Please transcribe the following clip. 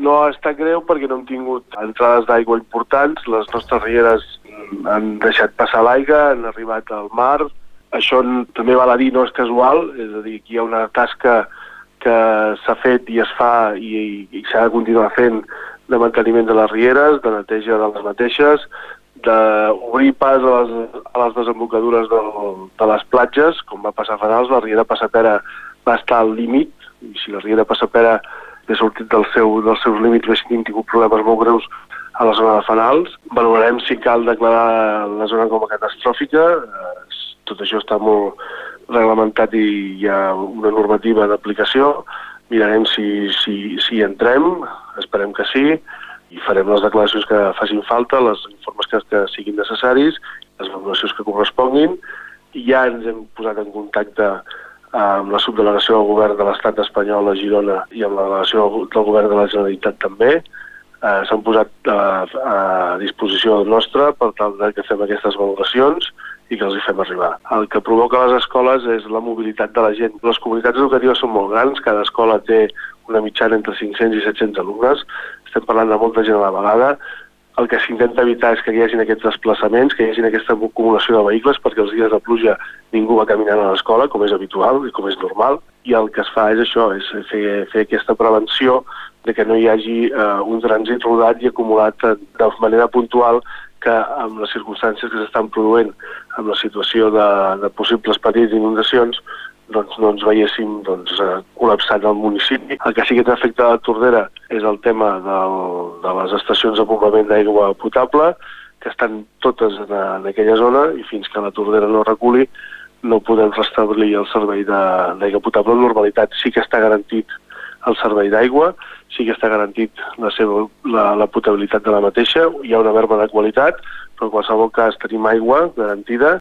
No ha estat greu perquè no hem tingut entrades d'aigua importants, les nostres rieres han deixat passar l'aigua, han arribat al mar. Això també val a dir, no és casual, és a dir, aquí hi ha una tasca que s'ha fet i es fa i s'ha de continuar fent de manteniment de les rieres, de neteja de les mateixes, d'obrir pas a les desembocadures de les platges, com va passar a Fenals. La riera Passapera va estar al límit, i si la riera Passapera ha sortit dels seus límits, hem tingut problemes molt greus a la zona de Fenals. Valorarem si cal declarar la zona com a catastròfica. Tot això està molt reglamentat i hi ha una normativa d'aplicació. Mirarem si entrem, esperem que sí, i farem les declaracions que facin falta, els informes que siguin necessaris, les valoracions que corresponguin, i ja ens hem posat en contacte amb la subdelegació del govern de l'Estat espanyol a Girona i amb la delegació del govern de la Generalitat també. S'han posat a disposició nostra per tal que fem aquestes valoracions i que els hi fem arribar. El que provoca a les escoles és la mobilitat de la gent. Les comunitats educatives són molt grans, cada escola té una mitjana entre 500 i 700 alumnes, estem parlant de molta gent a la vegada. El que s'intenta evitar és que hi hagi aquests desplaçaments, que hi hagi aquesta acumulació de vehicles, perquè els dies de pluja ningú va caminant a l'escola, com és habitual i com és normal, i el que es fa és això, és fer aquesta prevenció de que no hi hagi un trànsit rodat i acumulat de manera puntual, que amb les circumstàncies que s'estan produint, amb la situació de possibles perills d'inundacions, doncs no ens veiéssim col·lapsant el municipi. El que sí que té efecte a la Tordera és el tema de les estacions de bombament d'aigua potable, que estan totes en aquella zona, i fins que la Tordera no reculi no podem restablir el servei d'aigua potable en normalitat. Sí que està garantit el servei d'aigua, sí que està garantit la potabilitat de la mateixa, hi ha una merma de qualitat, però en qualsevol cas tenim aigua garantida